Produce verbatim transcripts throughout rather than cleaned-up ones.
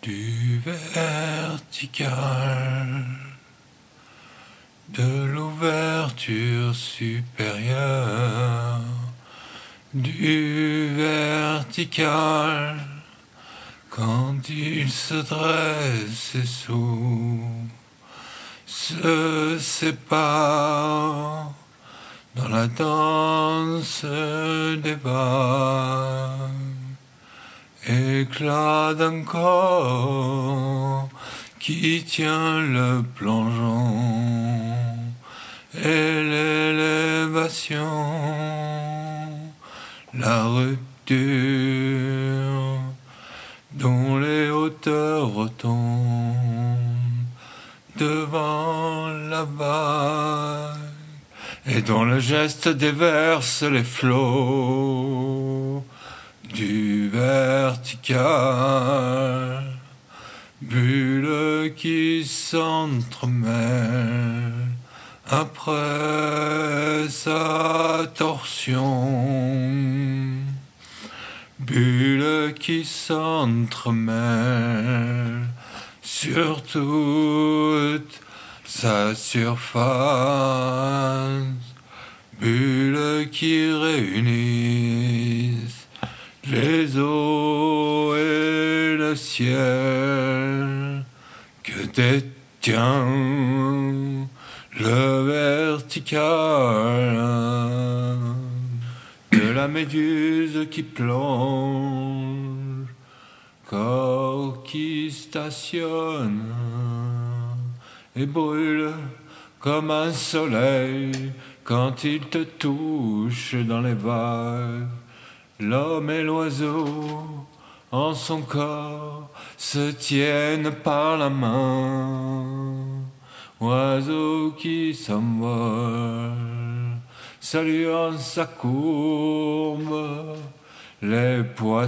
du vertical, de l'ouverture supérieure, du vertical, quand il se dresse et s'ouvre, se sépare dans la danse des vagues, éclat d'un corps qui tient le plongeon et l'élévation, la rupture dont les hauteurs retombent devant la vague et dont le geste déverse les flots du vertical, bulle qui s'entremêle après sa torsion, bulle qui s'entremêle sur toute sa surface, bulle qui réunissent les eaux et le ciel que détient le vertical, de la méduse qui plonge, corps qui stationne et brûle comme un soleil quand il te touche dans les vagues. L'homme et l'oiseau, en son corps, se tiennent par la main. Oiseau qui s'envole, saluant sa courbe, les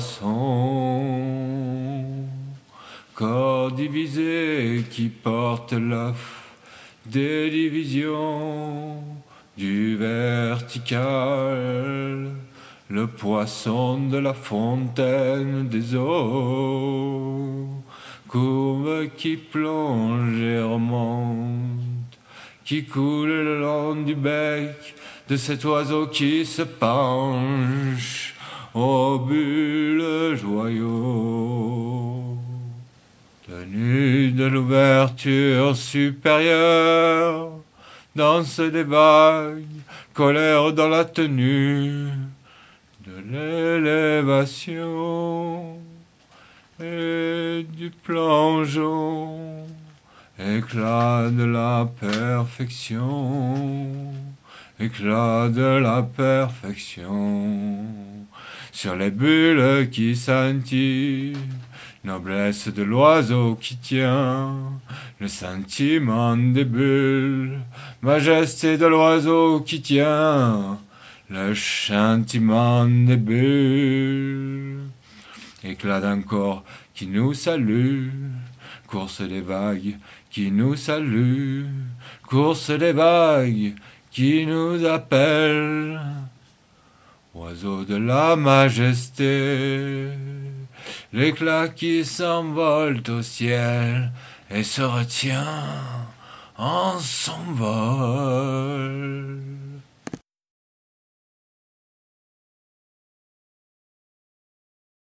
poissons, corps divisés qui portent l'œuf des divisions du vertical, le poisson de la fontaine des eaux, courbe qui plonge et remonte, qui coule le long du bec de cet oiseau qui se penche aux bulles joyaux. Tenue de l'ouverture supérieure, danse des vagues, colère dans la tenue de l'élévation et du plongeon, éclat de la perfection, éclat de la perfection, sur les bulles qui scintillent, noblesse de l'oiseau qui tient le sentiment des bulles, majesté de l'oiseau qui tient le chantiment des bulles, éclat d'un corps qui nous salue, course des vagues qui nous salue, course des vagues qui nous appellent, oiseau de la majesté, l'éclat qui s'envole au ciel et se retient en son vol.